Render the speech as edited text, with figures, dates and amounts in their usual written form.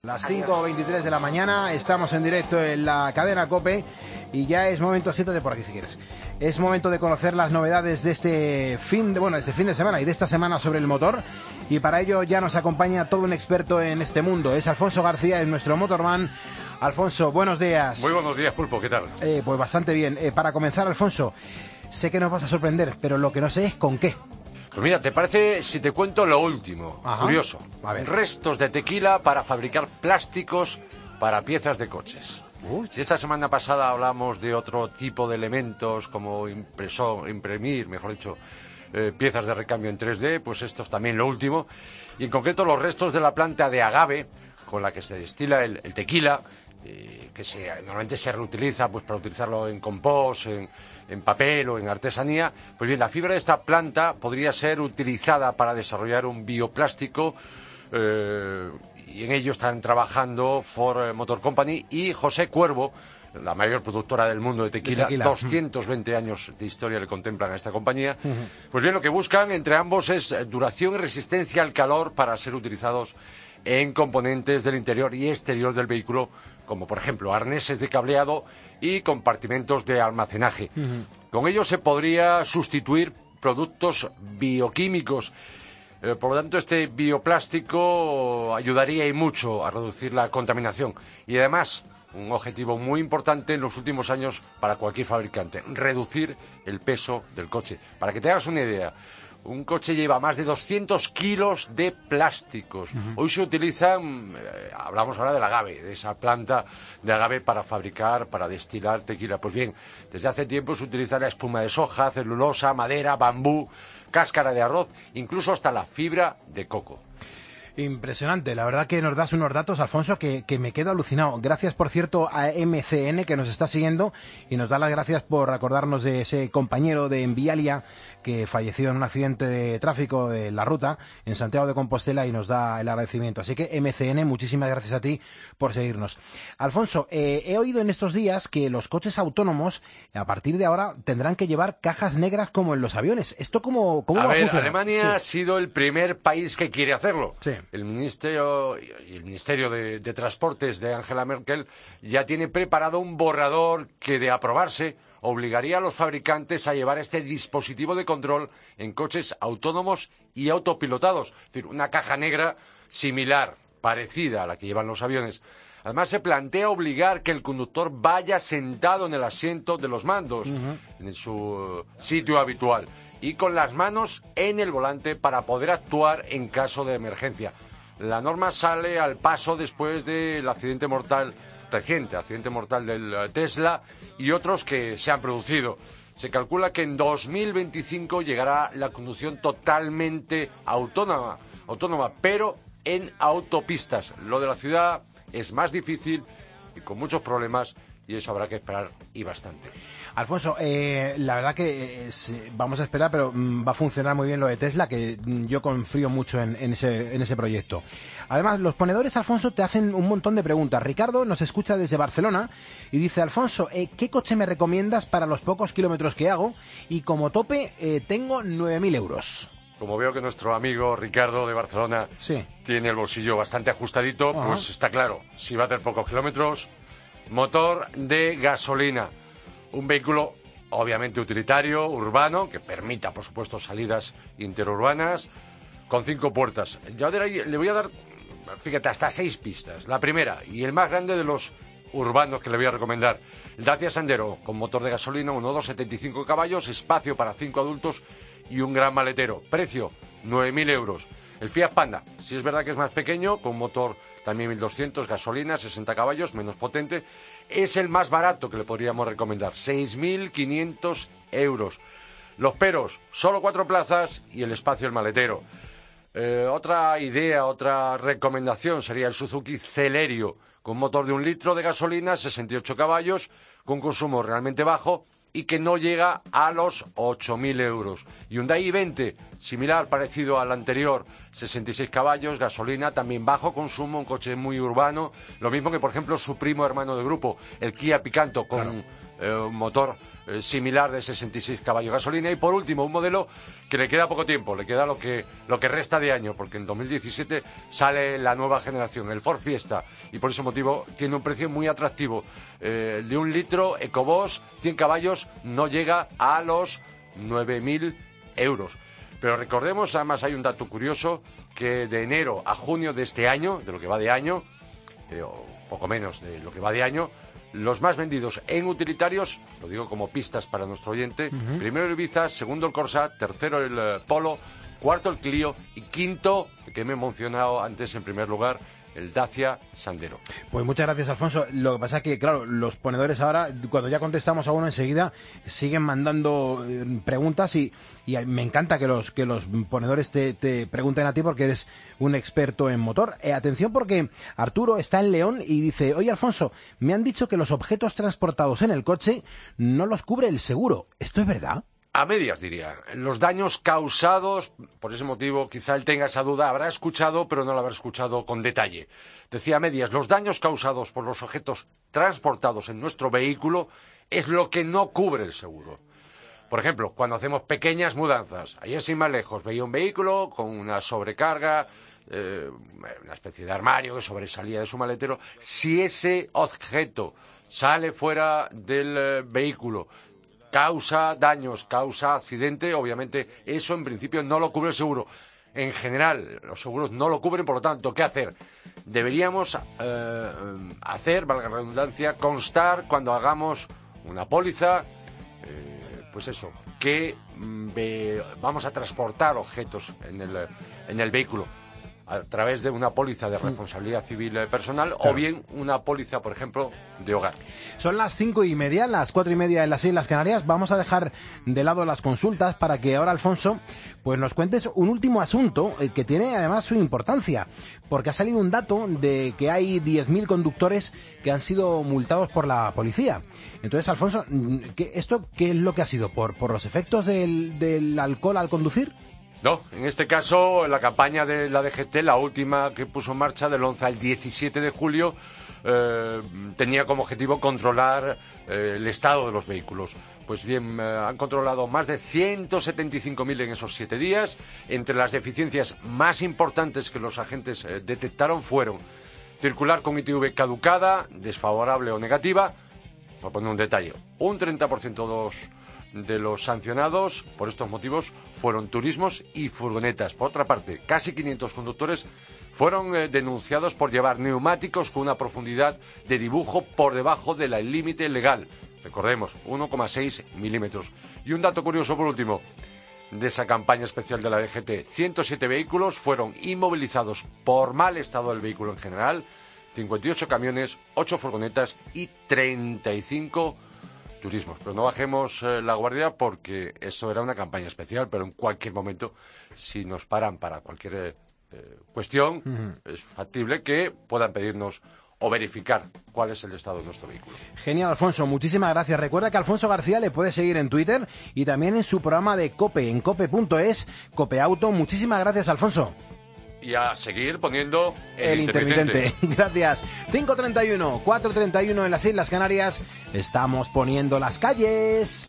Las 5:23 de la mañana, estamos en directo en la cadena COPE y ya es momento, siéntate por aquí si quieres, es momento de conocer las novedades de este fin de semana y de esta semana sobre el motor, y para ello ya nos acompaña todo un experto en este mundo. Es Alfonso García, es nuestro motorman. Alfonso, buenos días. Muy buenos días, Pulpo, ¿qué tal? Pues bastante bien. Para comenzar, Alfonso, sé que nos vas a sorprender, pero lo que no sé es con qué. Pues mira, ¿te parece si te cuento lo último? Ajá. Curioso. A ver. Restos de tequila para fabricar plásticos para piezas de coches. Si esta semana pasada hablamos de otro tipo de elementos como imprimir, mejor dicho, piezas de recambio en 3D, pues esto es también lo último. Y en concreto los restos de la planta de agave con la que se destila el tequila, que normalmente se reutiliza pues para utilizarlo en compost, en papel o en artesanía. Pues bien, la fibra de esta planta podría ser utilizada para desarrollar un bioplástico, y en ello están trabajando Ford Motor Company y José Cuervo, la mayor productora del mundo de tequila. 220 años de historia le contemplan a esta compañía. Pues bien, lo que buscan entre ambos es duración y resistencia al calor para ser utilizados en componentes del interior y exterior del vehículo, como por ejemplo arneses de cableado y compartimentos de almacenaje. Con ello se podría sustituir productos bioquímicos. Por lo tanto, este bioplástico ayudaría y mucho a reducir la contaminación. Y además, un objetivo muy importante en los últimos años para cualquier fabricante: reducir el peso del coche. Para que te hagas una idea, un coche lleva más de 200 kilos de plásticos. Hoy se utilizan, hablamos ahora del agave, de esa planta de agave para fabricar, para destilar tequila. Pues bien, desde hace tiempo se utiliza la espuma de soja, celulosa, madera, bambú, cáscara de arroz, incluso hasta la fibra de coco. Impresionante, la verdad que nos das unos datos, Alfonso, que me quedo alucinado. Gracias, por cierto, a MCN, que nos está siguiendo y nos da las gracias por acordarnos de ese compañero de Envialia que falleció en un accidente de tráfico de la ruta en Santiago de Compostela, y nos da el agradecimiento. Así que MCN, muchísimas gracias a ti por seguirnos. Alfonso, he oído en estos días que los coches autónomos a partir de ahora tendrán que llevar cajas negras como en los aviones. ¿Esto cómo va a funcionar? Alemania ha sido el primer país que quiere hacerlo. Sí. El Ministerio de Transportes de Angela Merkel ya tiene preparado un borrador que, de aprobarse, obligaría a los fabricantes a llevar este dispositivo de control en coches autónomos y autopilotados. Es decir, una caja negra similar, parecida a la que llevan los aviones. Además, se plantea obligar que el conductor vaya sentado en el asiento de los mandos, en su sitio habitual, y con las manos en el volante para poder actuar en caso de emergencia. La norma sale al paso después del reciente accidente mortal del Tesla y otros que se han producido. Se calcula que en 2025 llegará la conducción totalmente autónoma, pero en autopistas. Lo de la ciudad es más difícil y con muchos problemas, y eso habrá que esperar, y bastante. Alfonso, la verdad que vamos a esperar, pero va a funcionar muy bien lo de Tesla, que yo confío mucho en ese proyecto. Además, los ponedores, Alfonso, te hacen un montón de preguntas. Ricardo nos escucha desde Barcelona y dice: Alfonso, ¿qué coche me recomiendas para los pocos kilómetros que hago? Y como tope tengo 9.000 euros. Como veo que nuestro amigo Ricardo de Barcelona tiene el bolsillo bastante ajustadito, pues está claro, si va a hacer pocos kilómetros, motor de gasolina. Un vehículo obviamente utilitario, urbano, que permita, por supuesto, salidas interurbanas, con 5 puertas. Yo le voy a dar, fíjate, hasta 6 pistas. La primera, y el más grande de los urbanos que le voy a recomendar: el Dacia Sandero, con motor de gasolina, 1.2, 75 caballos, espacio para 5 adultos y un gran maletero. Precio, 9.000 euros. El Fiat Panda, si es verdad que es más pequeño, con motor también 1.200, gasolina, 60 caballos, menos potente, es el más barato que le podríamos recomendar, 6.500 euros. Los peros, solo 4 plazas y el espacio el maletero. Otra idea, otra recomendación sería el Suzuki Celerio, con motor de 1 litro de gasolina, 68 caballos, con consumo realmente bajo y que no llega a los 8.000 euros. Hyundai i20, similar, parecido al anterior, 66 caballos, gasolina, también bajo consumo, un coche muy urbano, lo mismo que, por ejemplo, su primo hermano de grupo, el Kia Picanto, con un motor similar de 66 caballos, gasolina, y por último, un modelo que le queda poco tiempo, le queda lo que resta de año, porque en 2017 sale la nueva generación, el Ford Fiesta, y por ese motivo tiene un precio muy atractivo, de 1 litro, EcoBoost, 100 caballos, no llega a los 9.000 euros. Pero recordemos, además hay un dato curioso, que de enero a junio de este año, de lo que va de año, o poco menos de lo que va de año, los más vendidos en utilitarios, lo digo como pistas para nuestro oyente, primero el Ibiza, segundo el Corsa, tercero el Polo, cuarto el Clio y quinto, que me he mencionado antes en primer lugar, el Dacia Sandero. Pues muchas gracias, Alfonso. Lo que pasa es que, claro, los ponedores ahora, cuando ya contestamos a uno enseguida, siguen mandando preguntas y me encanta que los ponedores te pregunten a ti porque eres un experto en motor. Atención porque Arturo está en León y dice, oye, Alfonso, me han dicho que los objetos transportados en el coche no los cubre el seguro. ¿Esto es verdad? A medias, diría. Los daños causados, por ese motivo, quizá él tenga esa duda, habrá escuchado, pero no lo habrá escuchado con detalle. Decía a medias, los daños causados por los objetos transportados en nuestro vehículo es lo que no cubre el seguro. Por ejemplo, cuando hacemos pequeñas mudanzas, ayer sin más lejos, veía un vehículo con una sobrecarga, una especie de armario que sobresalía de su maletero. Si ese objeto sale fuera del vehículo, causa daños, causa accidente, obviamente eso en principio no lo cubre el seguro. En general, los seguros no lo cubren, por lo tanto, ¿qué hacer? Deberíamos hacer, valga la redundancia, constar cuando hagamos una póliza, pues eso, que vamos a transportar objetos en el vehículo a través de una póliza de responsabilidad civil personal, claro, o bien una póliza, por ejemplo, de hogar. Son las 5:30, las 4:30 en las Islas Canarias. Vamos a dejar de lado las consultas para que ahora, Alfonso, pues nos cuentes un último asunto que tiene además su importancia, porque ha salido un dato de que hay 10.000 conductores que han sido multados por la policía. Entonces, Alfonso, ¿esto qué es lo que ha sido? ¿Por los efectos del alcohol al conducir? No, en este caso la campaña de la DGT, la última que puso en marcha del 11 al 17 de julio, tenía como objetivo controlar el estado de los vehículos. Pues bien, han controlado más de 175.000 en esos 7 días. Entre las deficiencias más importantes que los agentes detectaron fueron circular con ITV caducada, desfavorable o negativa. Por poner un detalle, un 30% de los sancionados por estos motivos fueron turismos y furgonetas. Por otra parte, casi 500 conductores fueron denunciados por llevar neumáticos con una profundidad de dibujo por debajo del límite legal. Recordemos, 1,6 milímetros. Y un dato curioso por último de esa campaña especial de la DGT. 107 vehículos fueron inmovilizados por mal estado del vehículo en general, 58 camiones, 8 furgonetas y 35 turismos. Pero no bajemos la guardia porque eso era una campaña especial, pero en cualquier momento, si nos paran para cualquier cuestión, es factible que puedan pedirnos o verificar cuál es el estado de nuestro vehículo. Genial, Alfonso, muchísimas gracias. Recuerda que Alfonso García le puede seguir en Twitter y también en su programa de COPE, en cope.es, COPE Auto. Muchísimas gracias, Alfonso. Y a seguir poniendo el intermitente. Gracias. 5:31, 4:31 en las Islas Canarias. Estamos poniendo las calles.